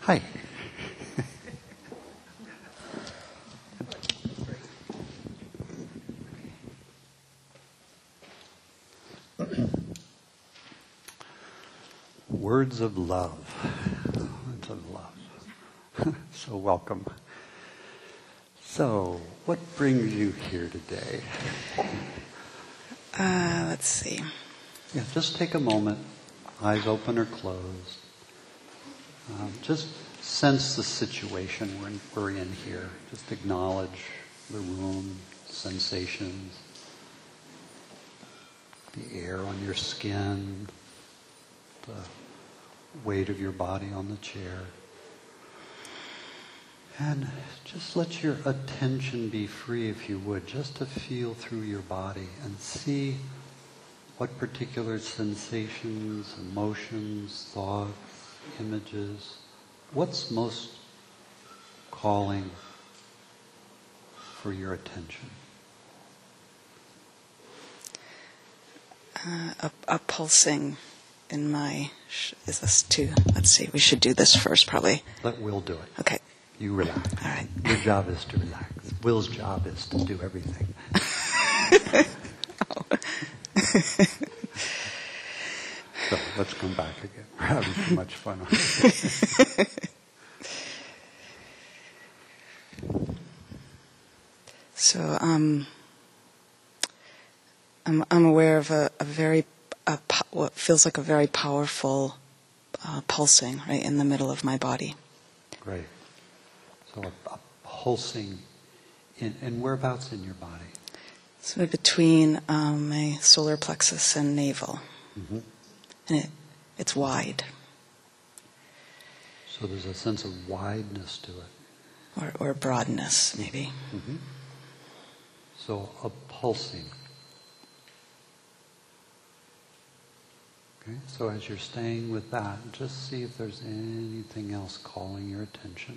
Hi. Words of love. Words of love. So welcome. So, what brings you here today? Let's see. Yeah, just take a moment, eyes open or closed. Just sense the situation we're in here. Just acknowledge the room, sensations, the air on your skin, the weight of your body on the chair. And just let your attention be free, if you would, just to feel through your body and see what particular sensations, emotions, thoughts, images, what's most calling for your attention. A pulsing in my... Is this too... Let's see, we should do this first, probably. We'll do it. Okay. You relax. All right. Your job is to relax. Will's job is to do everything. So let's come back again. We're having too much fun. So I'm aware of what feels like a very powerful pulsing right in the middle of my body. Great. So a pulsing and whereabouts in your body? So between my solar plexus and navel. Mm-hmm. And it's wide. So there's a sense of wideness to it. Or broadness, maybe. Mm-hmm. So a pulsing. Okay, so as you're staying with that, just see if there's anything else calling your attention.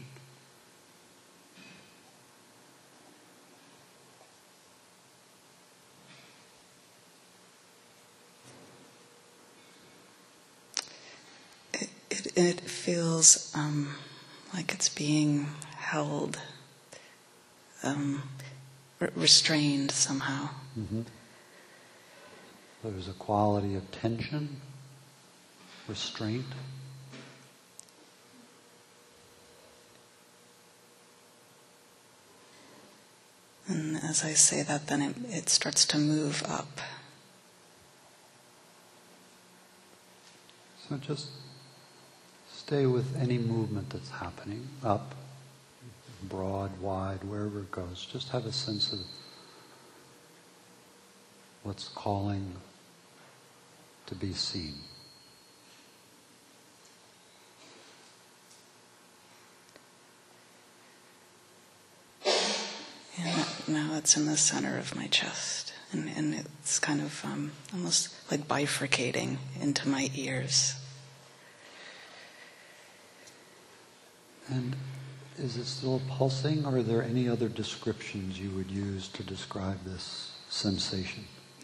It feels like it's being held, restrained somehow. Mm-hmm. There's a quality of tension, restraint. And as I say that, then it starts to move up. So just stay with any movement that's happening, up, broad, wide, wherever it goes. Just have a sense of what's calling to be seen. And now it's in the center of my chest. And it's kind of almost like bifurcating into my ears. And is it still pulsing, or are there any other descriptions you would use to describe this sensation?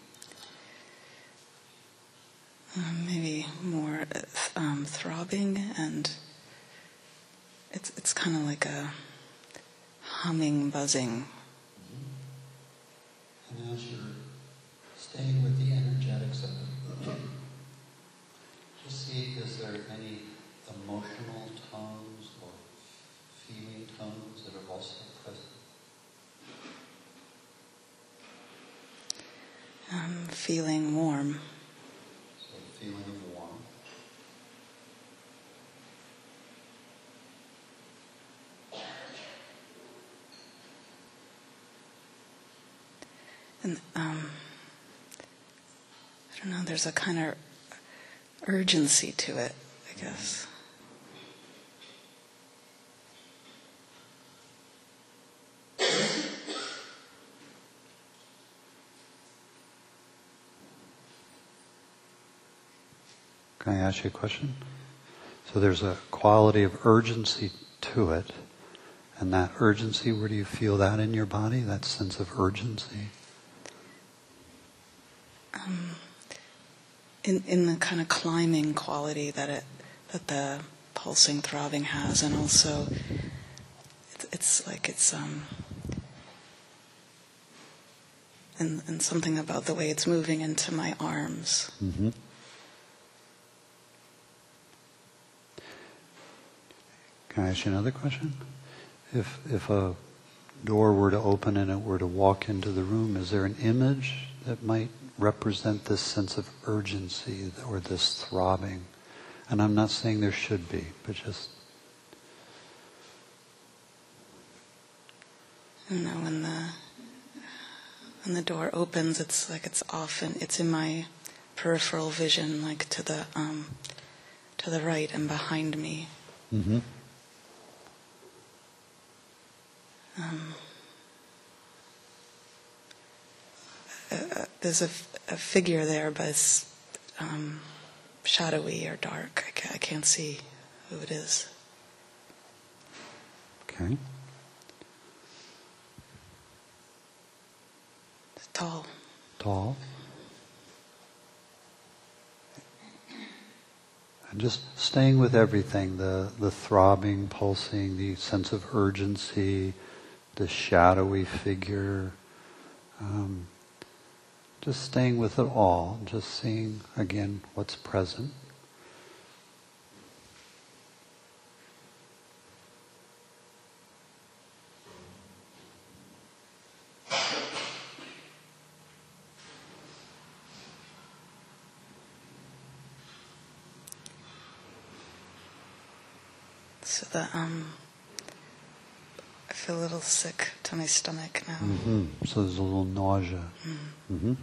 Maybe more throbbing, and it's kind of like a humming, buzzing. And as you're staying with the energetics of it, just see, is there any emotional tones or feeling tones that are also present? I'm feeling warm. So feeling of warmth. And I don't know, there's a kind of urgency to it, I guess. Can I ask you a question? So there's a quality of urgency to it, and that urgency, where do you feel that in your body, that sense of urgency? In the kind of climbing quality that the pulsing, throbbing has, and also it's and something about the way it's moving into my arms. Mm-hmm. Can I ask you another question? If a door were to open and it were to walk into the room, is there an image that might represent this sense of urgency or this throbbing? And I'm not saying there should be, but just... You know, when the door opens, it's in my peripheral vision, like to the right and behind me. Mm-hmm. There's a figure there, but it's shadowy or dark. I can't see who it is. Okay. It's tall. Tall. And just staying with everything, the throbbing, pulsing, the sense of urgency, the shadowy figure, just staying with it all, just seeing again what's present. So I feel a little sick to my stomach now. Mm-hmm. So there's a little nausea. Mm-hmm.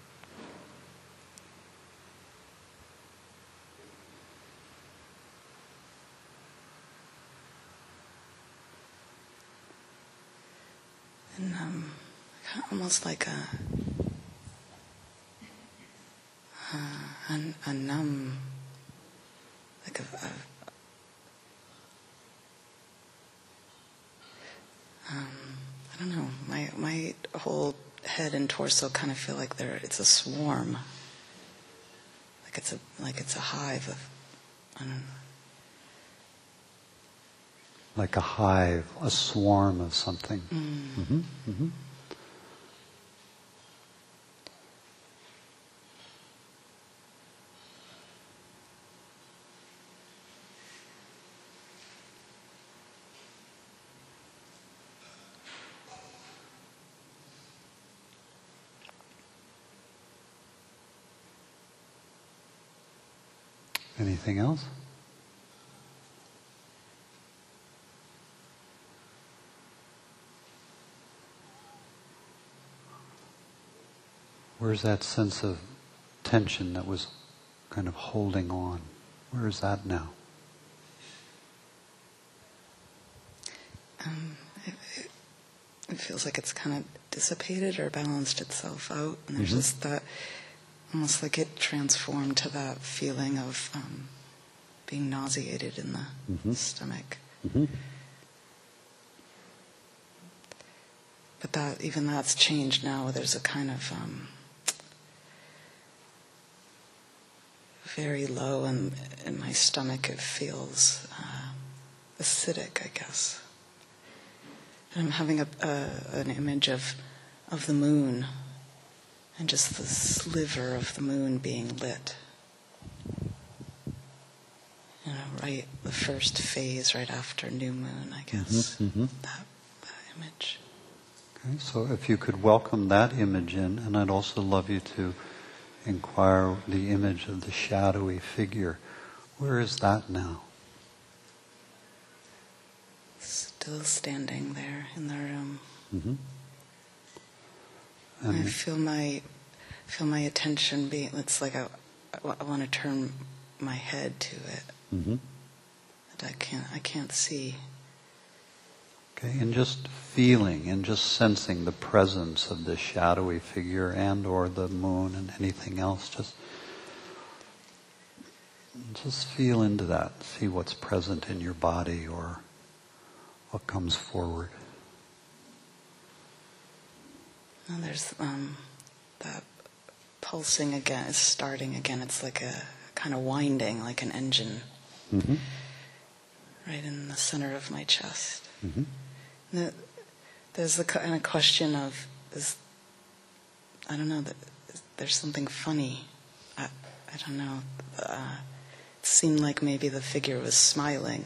And almost like a numb, like I don't know. My whole head and torso kind of feel like it's a swarm. Like it's a hive of, I don't know. Like a hive, a swarm of something. Mm-hmm. Mm-hmm. Anything else? Where's that sense of tension that was kind of holding on? Where is that now? It feels like it's kind of dissipated or balanced itself out, and there's just that, almost like it transformed to that feeling of being nauseated in the stomach. Mm-hmm. But that's changed now. There's a kind of very low in my stomach. It feels acidic, I guess. And I'm having an image of the moon, and just the sliver of the moon being lit. You know, right, the first phase right after new moon, I guess. That image. Okay, so if you could welcome that image in, and I'd also love you to inquire the image of the shadowy figure. Where is that now? Still standing there in the room. Mm-hmm. I feel my attention being. It's like I want to turn my head to it, but I can't see. Okay, and just feeling and just sensing the presence of the shadowy figure and or the moon and anything else. Just feel into that. See what's present in your body or what comes forward. And there's that pulsing again. It's starting again. It's like a kind of winding, like an engine. right in the center of my chest. Mm-hmm. There's the kind of question of, I don't know, there's something funny. I don't know. It seemed like maybe the figure was smiling.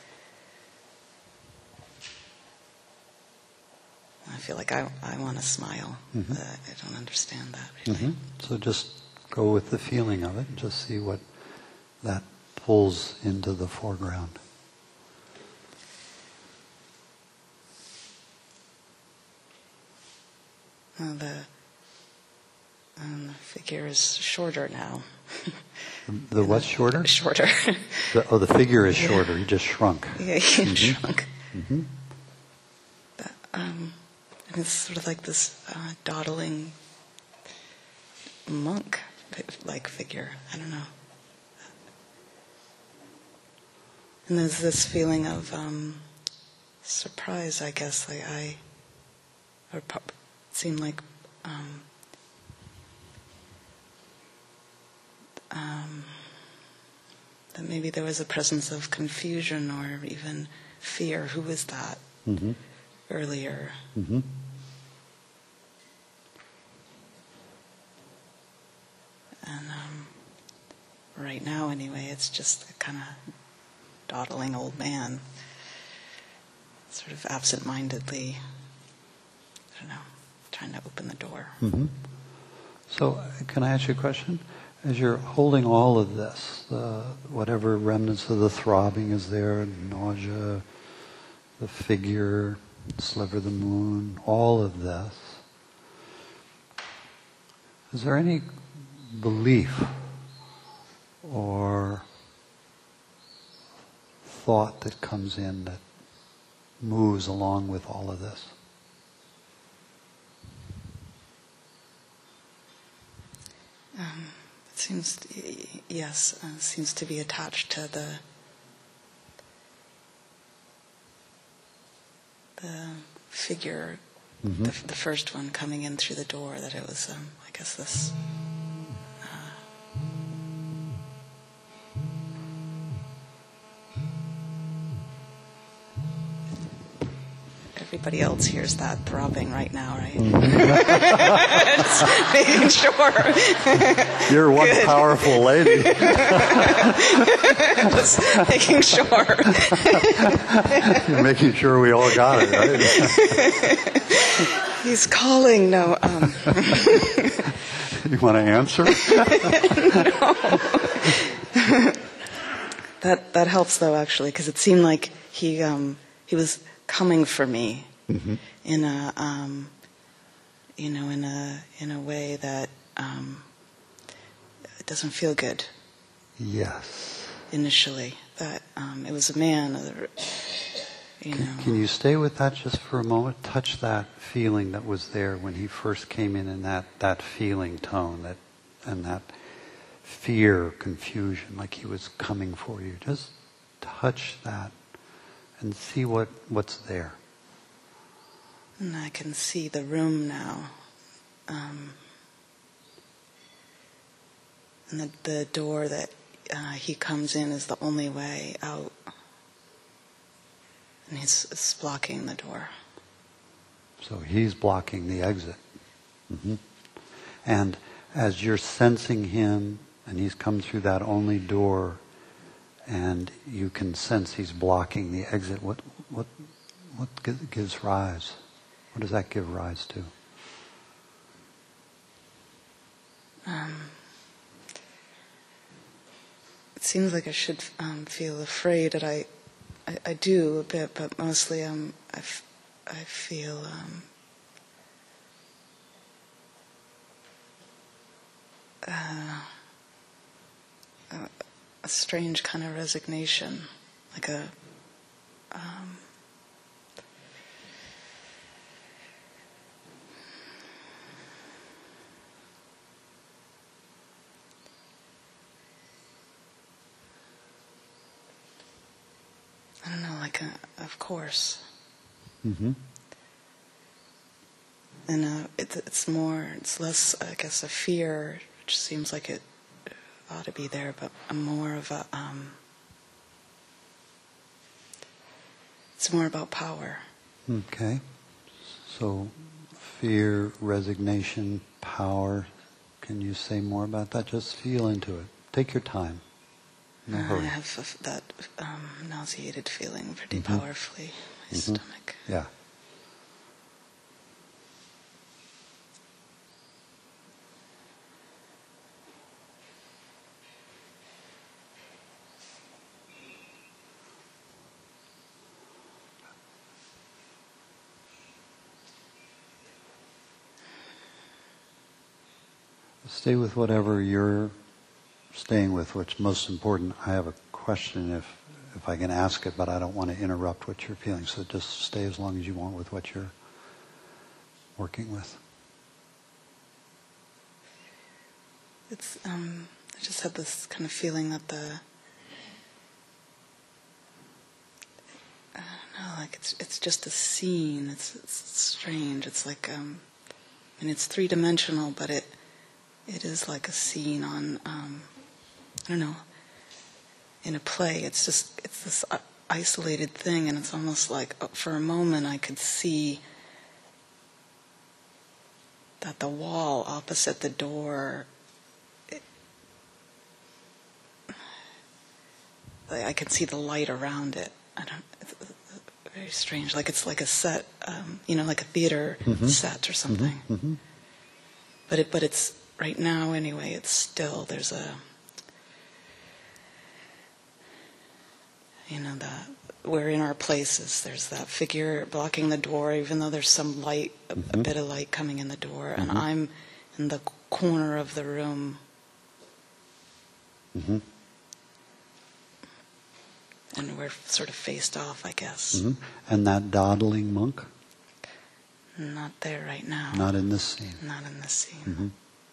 I feel like I want to smile. Mm-hmm. I don't understand that really. Mm-hmm. So just go with the feeling of it and just see what that pulls into the foreground. The figure is shorter now. The what's shorter? Shorter. The figure is shorter. He just shrunk. Yeah, he Mm-hmm. shrunk. Mm-hmm. And it's sort of like this dawdling monk-like figure. I don't know. And there's this feeling of surprise, I guess. It seemed like that maybe there was a presence of confusion or even fear. Who was that? Mm-hmm. Earlier. Mm-hmm. And right now, anyway, it's just a kind of dawdling old man, sort of absent-mindedly, I don't know, trying to open the door. Mm-hmm. So, can I ask you a question? As you're holding all of this, whatever remnants of the throbbing is there, nausea, the figure, sliver of the moon, all of this, is there any belief or thought that comes in that moves along with all of this? It seems, yes, seems to be attached to the figure, Mm-hmm. the first one coming in through the door, that it was, I guess, this... Everybody else hears that throbbing right now, right? Just making sure. You're one powerful lady. Just making sure. You're making sure we all got it, right? He's calling. No. You want to answer? That helps though, actually, because it seemed like he was coming for me Mm-hmm. in a in a way that it doesn't feel good. Yes. Initially, that it was a man. Can you stay with that just for a moment? Touch that feeling that was there when he first came in that feeling tone, that fear, confusion, like he was coming for you. Just touch that and see what's there. And I can see the room now. And the door that he comes in is the only way out. And he's blocking the door. So he's blocking the exit. Mm-hmm. And as you're sensing him, and he's come through that only door, and you can sense he's blocking the exit, what gives rise? What does that give rise to? It seems like I should feel afraid, that I do a bit, but mostly I feel a strange kind of resignation, like a I don't know, like of course. Mm-hmm. And it's less, I guess, a fear, which seems like it ought to be there, but more of a it's more about power. Okay. So fear, resignation, power. Can you say more about that? Just feel into it. Take your time. No I hurry. have that nauseated feeling pretty powerfully in my stomach. Yeah. Stay with whatever you're staying with, what's most important. I have a question if I can ask it, but I don't want to interrupt what you're feeling. So just stay as long as you want with what you're working with. It's I just had this kind of feeling that I don't know, like it's just a scene. It's strange. It's like it's three-dimensional, but it is like a scene on I don't know, in a play. It's this isolated thing, and it's almost like for a moment I could see that the wall opposite the door, I can see the light around it. It's very strange. Like it's like a set, like a theater set or something. But it's right now anyway. It's still that we're in our places. There's that figure blocking the door, even though there's some light, a bit of light coming in the door, and I'm in the corner of the room. And we're sort of faced off, I guess. And that dawdling monk? Not there right now. Not in this scene. Not in this scene.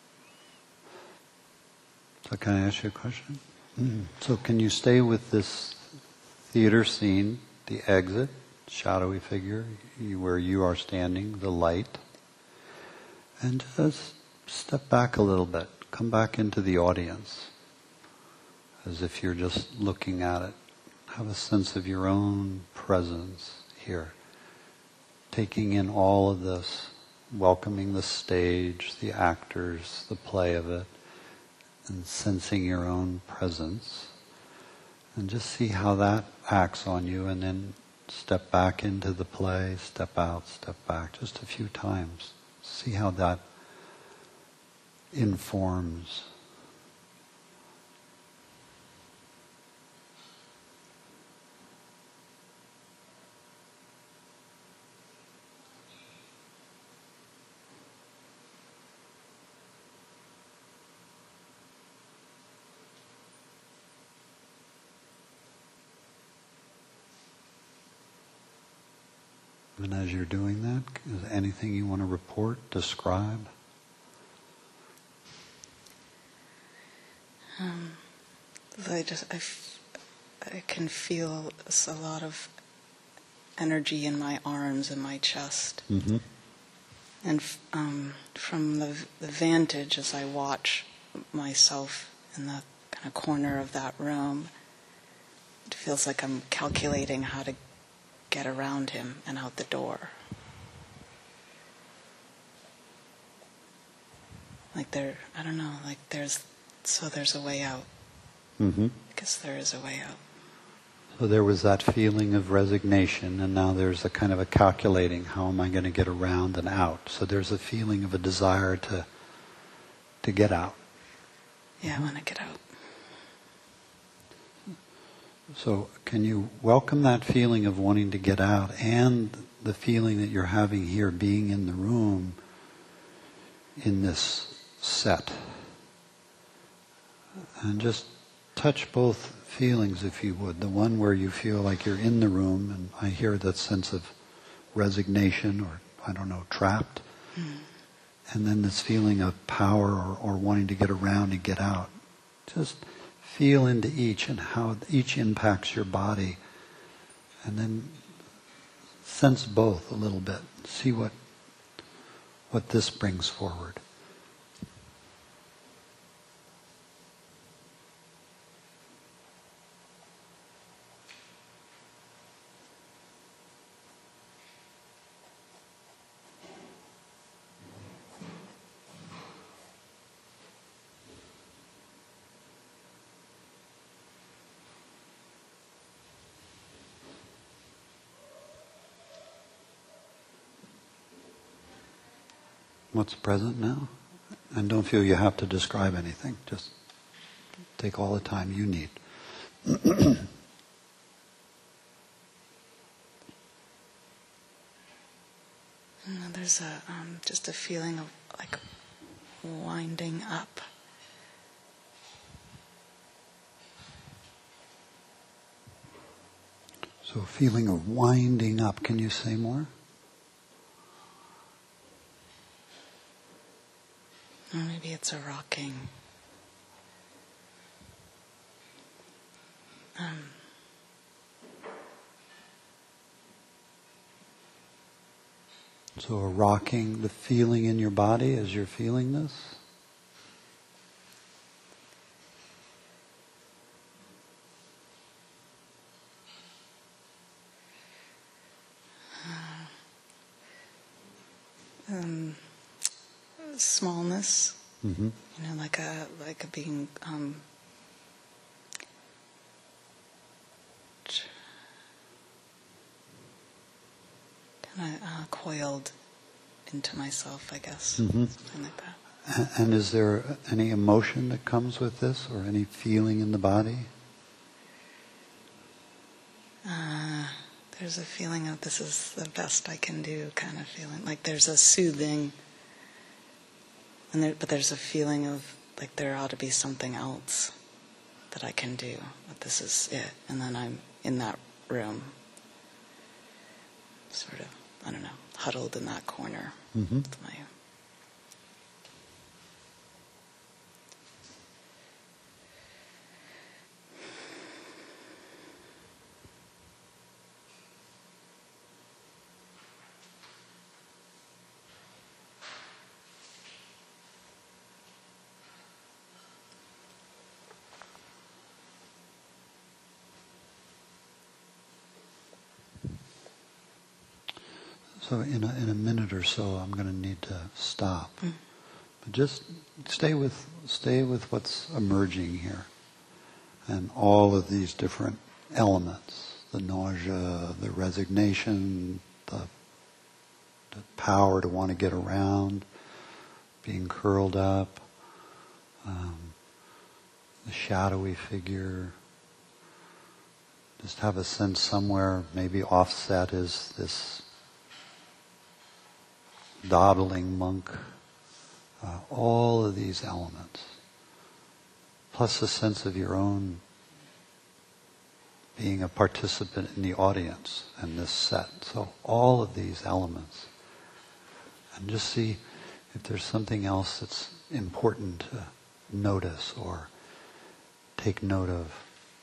So can I ask you a question? So can you stay with this theater scene, the exit, shadowy figure, where you are standing, the light, and just step back a little bit. Come back into the audience, as if you're just looking at it. Have a sense of your own presence here, taking in all of this, welcoming the stage, the actors, the play of it, and sensing your own presence. And just see how that acts on you, and then step back into the play, step out, step back, just a few times. See how that informs. And as you're doing that, is there anything you want to report, describe? I can feel a lot of energy in my arms and my chest. And from the vantage, as I watch myself in the kind of corner of that room, it feels like I'm calculating how to get around him and out the door. Like there's a way out. I guess there is a way out. So there was that feeling of resignation, and now there's a kind of a calculating, how am I going to get around and out? So there's a feeling of a desire to get out. Yeah, I want to get out. So can you welcome that feeling of wanting to get out and the feeling that you're having here, being in the room in this set? And just touch both feelings, if you would. The one where you feel like you're in the room, and I hear that sense of resignation or, trapped. And then this feeling of power or wanting to get around and get out. Just feel into each and how each impacts your body. And then sense both a little bit. See what this brings forward. what's present now. And don't feel you have to describe anything. Just take all the time you need. There's just a feeling of like winding up. So a feeling of winding up. Can you say more? Or maybe it's a rocking. So a rocking, the feeling in your body as you're feeling this? Smallness. Mm-hmm. You know, like a being kind of coiled into myself, I guess. Mm-hmm. Something like that. And is there any emotion that comes with this, or any feeling in the body? There's a feeling of this is the best I can do kind of feeling. Like there's a soothing, but there's a feeling of like there ought to be something else that I can do, but this is it. And then I'm in that room, sort of, I don't know, huddled in that corner with my... So in a minute or so, I'm going to need to stop. But just stay with what's emerging here, and all of these different elements: the nausea, the resignation, the power to want to get around, being curled up, the shadowy figure. Just have a sense somewhere, maybe offset is this dawdling monk, all of these elements, plus a sense of your own being a participant in the audience and this set. So all of these elements. And just see if there's something else that's important to notice or take note of.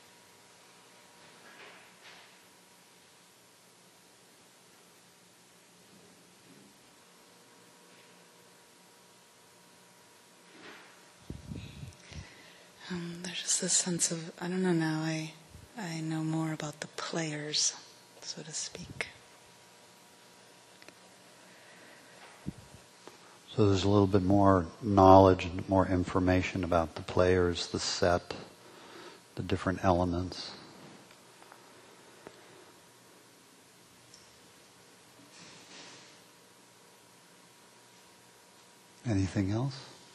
There's just this sense of, I don't know now, I know more about the players, so to speak. So there's a little bit more knowledge and more information about the players, the set, the different elements. Anything else?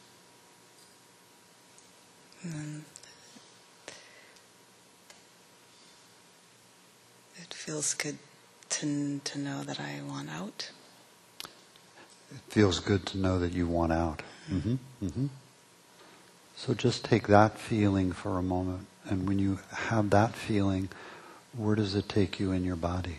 It feels good to know that I want out. It feels good to know that you want out. So just take that feeling for a moment, and when you have that feeling, where does it take you in your body?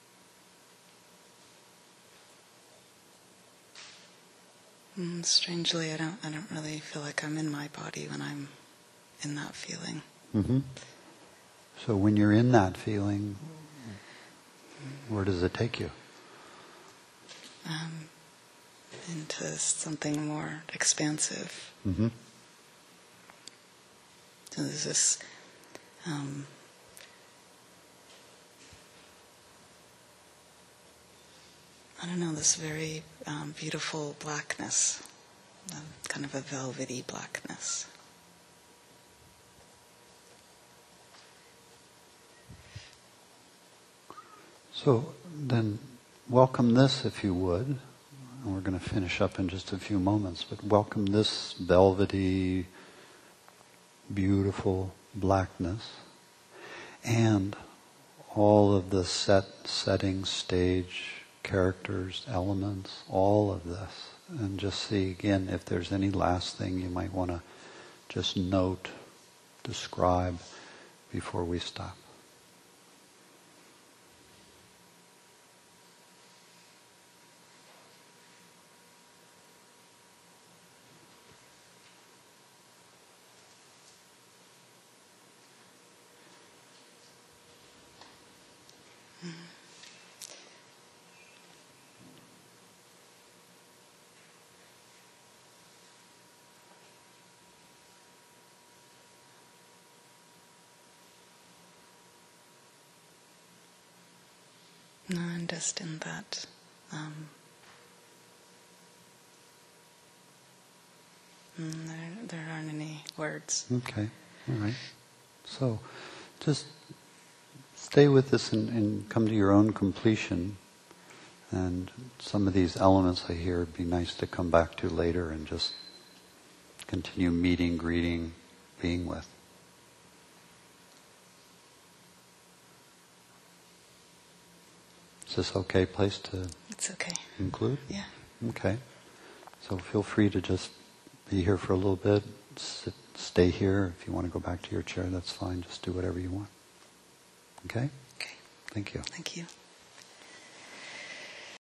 Strangely, I don't really feel like I'm in my body when I'm in that feeling. So when you're in that feeling, where does it take you? Into something more expansive. So there's this I don't know, this very beautiful blackness, kind of a velvety blackness. So then welcome this if you would. and we're going to finish up in just a few moments, but welcome this velvety, beautiful blackness, and all of the setting, stage, characters, elements, all of this. And just see again if there's any last thing you might want to just note, describe before we stop. No, and just in that there aren't any words. Okay, all right. So just stay with this and come to your own completion. And some of these elements I hear would be nice to come back to later and just continue meeting, greeting, being with. Is this okay place to It's okay. conclude? Yeah. Okay. So feel free to just be here for a little bit, stay here. If you want to go back to your chair, that's fine. Just do whatever you want. Okay? Okay. Thank you. Thank you.